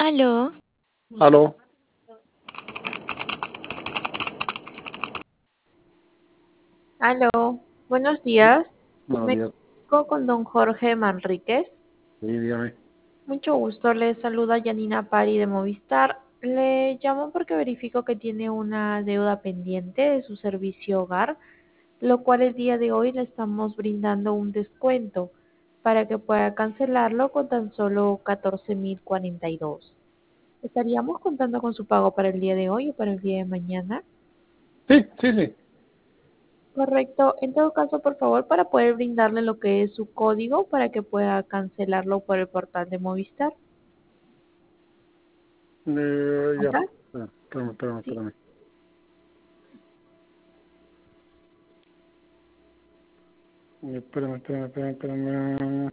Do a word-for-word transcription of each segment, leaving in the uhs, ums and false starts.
Aló, Aló, aló, buenos sí, días. buenos Me días. comunico con don Jorge Manríquez. Sí, dígame. Mucho gusto, le saluda Yanina Pari de Movistar. Le llamo porque verifico que tiene una deuda pendiente de su servicio hogar, lo cual el día de hoy le estamos brindando un descuento para que pueda cancelarlo con tan solo catorce mil cuarenta y dos. ¿Estaríamos contando con su pago para el día de hoy o para el día de mañana? Sí, sí, sí. Correcto. En todo caso, por favor, para poder brindarle lo que es su código para que pueda cancelarlo por el portal de Movistar. Eh, ya. ¿Acá? Ah, Espérame, espérame, Sí. espérame. Eh, Espérame, espérame, espérame, espérame.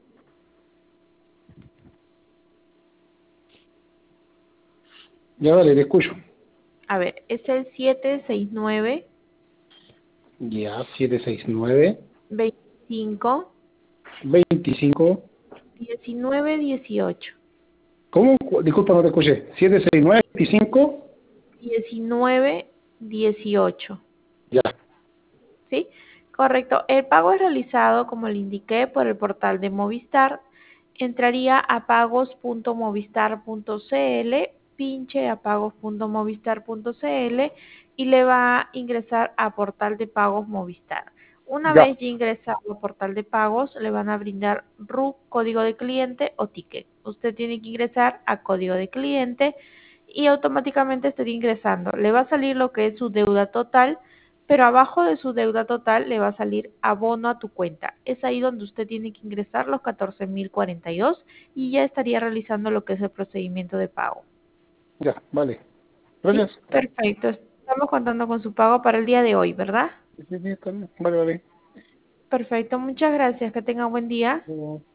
Ya, dale, le escucho. A ver, es el siete seis nueve, Ya, siete seis nueve, veinticinco, veinticinco. diecinueve, dieciocho. ¿Cómo? Cu- Disculpa, no te escuché. Siete seis nueve, veinticinco. Diecinueve, dieciocho. Ya, ¿Sí? Correcto. El pago es realizado, como le indiqué, por el portal de Movistar. Entraría a pagos punto movistar punto cl, pinche a pagos punto movistar punto cl y le va a ingresar a portal de pagos Movistar. Una ya, vez ya ingresado a portal de pagos, le van a brindar R U, código de cliente o ticket. Usted tiene que ingresar a código de cliente y automáticamente estaría ingresando. Le va a salir lo que es su deuda total, pero abajo de su deuda total le va a salir abono a tu cuenta. Es ahí donde usted tiene que ingresar los catorce mil cuarenta y dos y ya estaría realizando lo que es el procedimiento de pago. ya, vale. ¿Sí? Gracias. Perfecto. Estamos contando con su pago para el día de hoy, ¿verdad? Sí, sí, sí, está bien. Vale, vale. Perfecto. Muchas gracias. Que tenga buen día. Luego.